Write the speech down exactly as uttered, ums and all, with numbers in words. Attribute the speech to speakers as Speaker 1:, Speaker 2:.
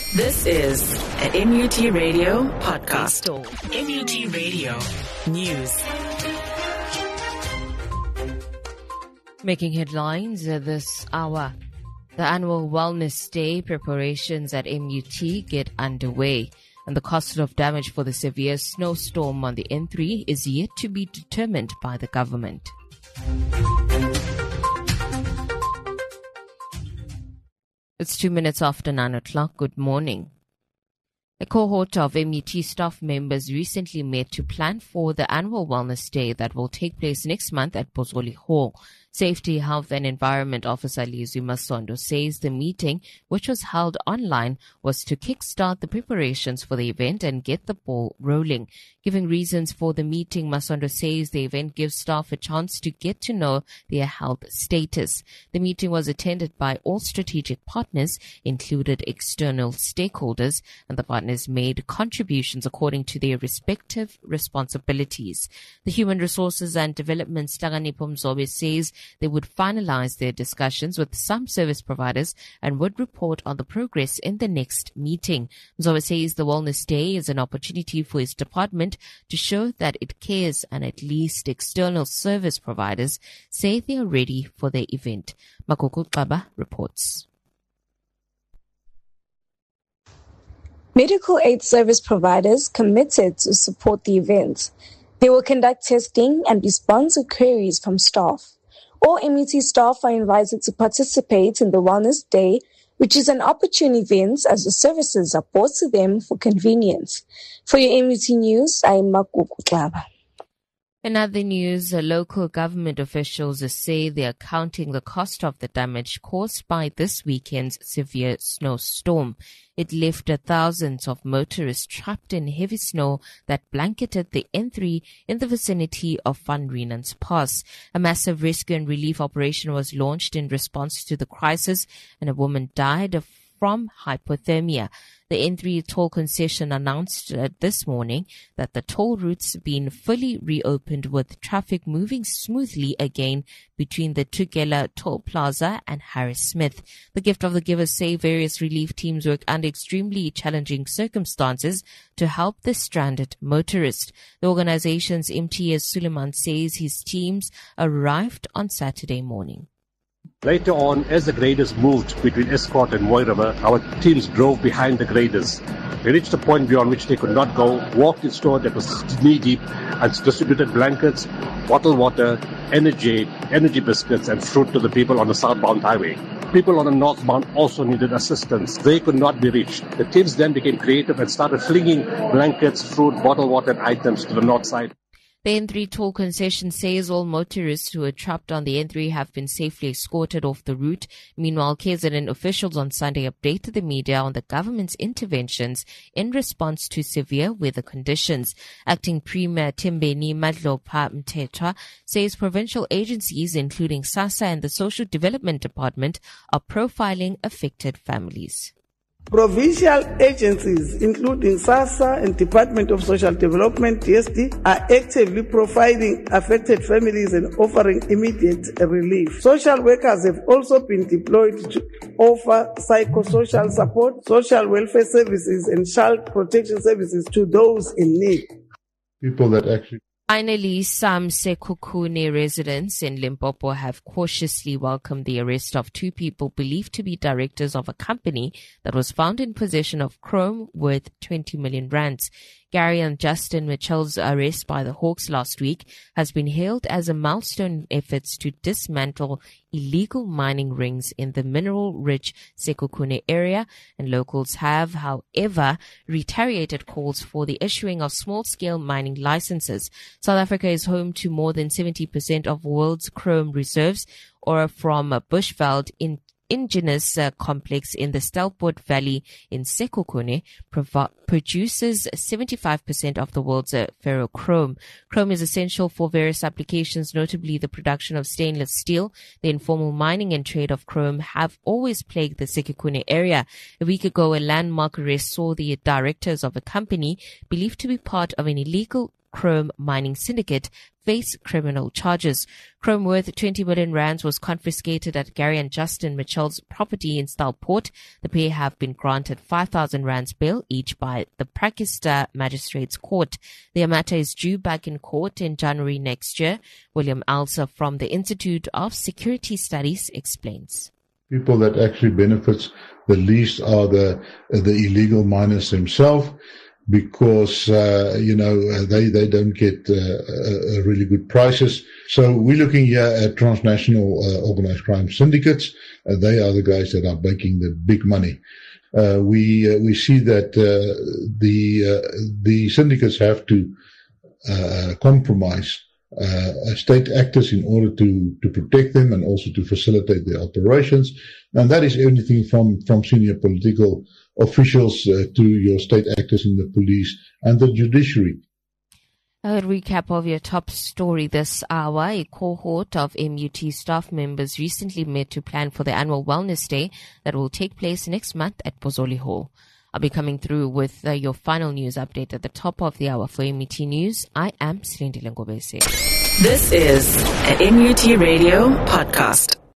Speaker 1: This is an M U T Radio podcast. M U T Radio News.
Speaker 2: Making headlines this hour. The annual Wellness Day preparations at M U T get underway, and the cost of damage for the severe snowstorm on the N three is yet to be determined by the government. It's two minutes after nine o'clock. Good morning. A cohort of M U T staff members recently met to plan for the annual Wellness Day that will take place next month at Bozoli Hall. Safety, Health and Environment Officer Lizwi Masondo says the meeting, which was held online, was to kickstart the preparations for the event and get the ball rolling. Giving reasons for the meeting, Masondo says the event gives staff a chance to get to know their health status. The meeting was attended by all strategic partners, included external stakeholders, and the partners made contributions according to their respective responsibilities. The Human Resources and Development Slakanipho Mzobe says they would finalize their discussions with some service providers and would report on the progress in the next meeting. Mzobe says the Wellness Day is an opportunity for his department to show that it cares, and at least external service providers say they are ready for the event. Makoko Kaba reports.
Speaker 3: Medical aid service providers committed to support the event. They will conduct testing and respond to queries from staff. All M U T staff are invited to participate in the Wellness Day, which is an opportune event as the services are brought to them for convenience. For your M U T News, I'm Makoko Kaba.
Speaker 2: In other news, local government officials say they are counting the cost of the damage caused by this weekend's severe snowstorm. It left thousands of motorists trapped in heavy snow that blanketed the N three in the vicinity of Van Rieman's Pass. A massive rescue and relief operation was launched in response to the crisis, and a woman died from hypothermia. The N three toll concession announced uh, this morning that the toll routes have been fully reopened with traffic moving smoothly again between the Tugela Toll Plaza and Harris Smith. The Gift of the Givers say various relief teams work under extremely challenging circumstances to help the stranded motorist. The organization's M T S Suleiman says his teams arrived on Saturday morning.
Speaker 4: Later on, as the graders moved between Escort and Mooi River, our teams drove behind the graders. They reached a point beyond which they could not go, walked in snow that was knee-deep, and distributed blankets, bottled water, energy, energy biscuits, and fruit to the people on the southbound highway. People on the northbound also needed assistance. They could not be reached. The teams then became creative and started flinging blankets, fruit, bottled water, and items to the north side.
Speaker 2: The N three toll concession says all motorists who are trapped on the N three have been safely escorted off the route. Meanwhile, K Z N officials on Sunday updated the media on the government's interventions in response to severe weather conditions. Acting Premier Timbeni Madlopa Mthethwa says provincial agencies, including SASSA and the Social Development Department, are profiling affected families.
Speaker 5: Provincial agencies, including SASSA and Department of Social Development, D S D, are actively profiling affected families and offering immediate relief. Social workers have also been deployed to offer psychosocial support, social welfare services, and child protection services to those in need.
Speaker 6: People that actually
Speaker 2: Finally, some Sekhukhune residents in Limpopo have cautiously welcomed the arrest of two people believed to be directors of a company that was found in possession of chrome worth twenty million rands. Gary and Justin Mitchell's arrest by the Hawks last week has been hailed as a milestone in efforts to dismantle illegal mining rings in the mineral-rich Sekhukhune area, and locals have, however, retaliated calls for the issuing of small-scale mining licenses. South Africa is home to more than seventy percent of the world's chrome reserves, or from Bushveld in indigenous uh, complex in the Stelport Valley in Sekhukhune prov- produces seventy-five percent of the world's uh, ferrochrome. Chrome is essential for various applications, notably the production of stainless steel. The informal mining and trade of chrome have always plagued the Sekhukhune area. A week ago, a landmark arrest saw the directors of a company believed to be part of an illegal chrome mining syndicate face criminal charges. Chrome worth twenty million rands was confiscated at Gary and Justin Mitchell's property in Styleport. The pair have been granted five thousand rands bail each by the Prakista Magistrates Court. Their matter is due back in court in January next year. William Alser from the Institute of Security Studies explains.
Speaker 6: People that actually benefits the least are the the illegal miners themselves, because uh, you know they they don't get uh, uh, really good prices. So we're looking here at transnational uh, organized crime syndicates. Uh, they are the guys that are making the big money. Uh, we uh, we see that uh, the uh, the syndicates have to uh, compromise uh, state actors in order to to protect them and also to facilitate their operations. And that is anything from from senior political officials uh, to your state actors in the police and the judiciary.
Speaker 2: A recap of your top story this hour. A cohort of M U T staff members recently met to plan for the annual Wellness Day that will take place next month at Bozoli Hall. I'll be coming through with uh, your final news update at the top of the hour for M U T News. I am Silindile Ngobese.
Speaker 1: This is an M U T Radio podcast.